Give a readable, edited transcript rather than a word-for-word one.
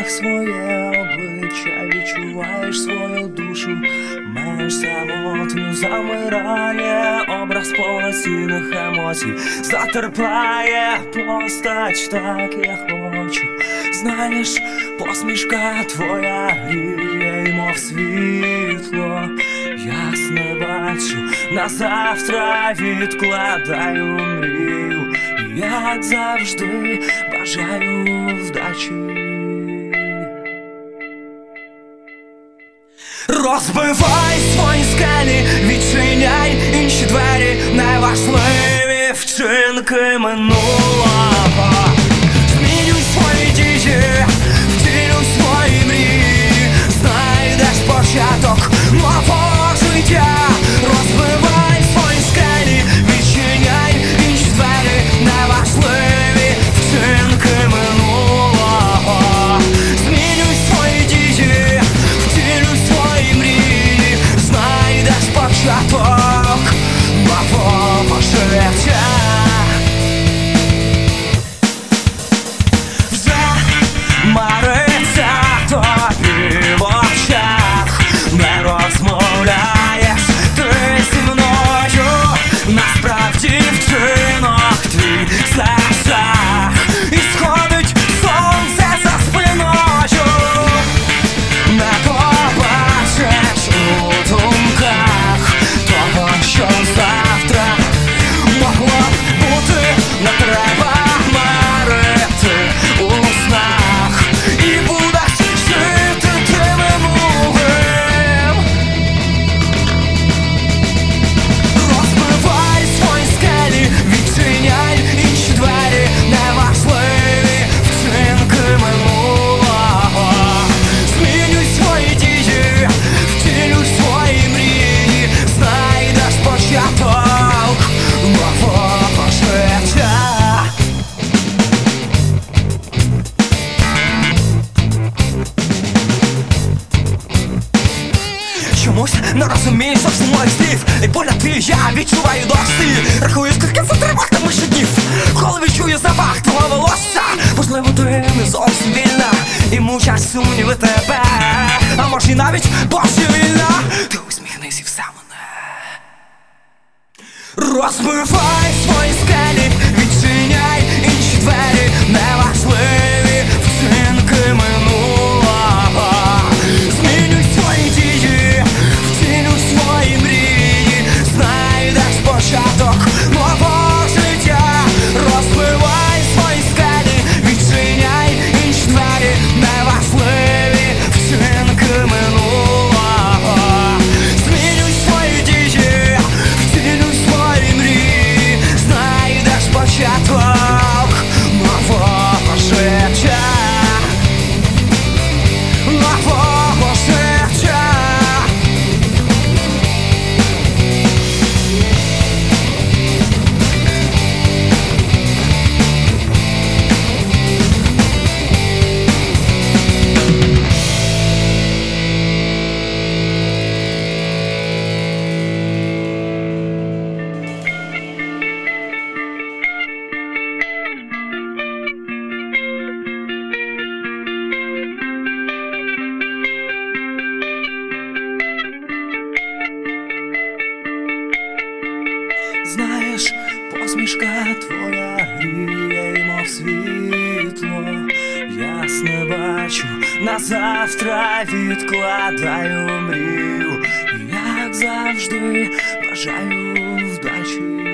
них своє обличчя, відчуваєш свою душу, менш самотню замирає образ повноцінних емоцій, затерпає постать, так я хочу. Знаєш, посмішка твоя гріє, й мов світло, ясне бачу, на завтра відкладаю мрію, як завжди бажаю вдачі. Розбивай свої скелі, відчиняй інші двері, найважливі вчинки минулого. Змінюй свої дії, втілюй свої мрії, знайдеш початок нового життя. Розбивай свої скелі, відчиняй інші двері, найважливі вчинки минулого. Змінюй свої дії, втілюй свої мрії, знайдеш початок нового життя. Мариться тобі в очах, не розмовляєш ти зі мною, насправді вчинок твій це жах, і сходить сонце за спиною, не побачиш у думках того, що завтра могло б бути, не треба марити у снах, і будеш жити тим минулим. Розбивай свої скелі, відчиняй інші двері, неважливі вчинки минулого. Змінюй свої дії, втілюй свої мрії, знайдеш початок нового життя. Чомусь не розумієш зовсім моїх слів, і погляд твій я відчуваю досі. Рахую, скільки це триватиме ще днів, коли відчую запах твого волосся. Можливо, ти не зовсім вільна, і мучать сумніви тебе, а може і навіть божевільна. Ти усміхнись і все мене. Розбивай свої скелі, відчиняй інші двері, неважливі вчинки минулого. Змінюй свої дії, втілюй свої мрії, знайдеш початок нового життя. Розбивай свої скелі, відчиняй інші двері, неважливі вчинки минулого. Змінюй свої дії, втілюй свої мрії, знайдеш початок нового життя. Нового життя. Знаєш, посмішка твоя гріє, й мов світло, ясне бачу, на завтра відкладаю мрію, як завжди бажаю вдачі.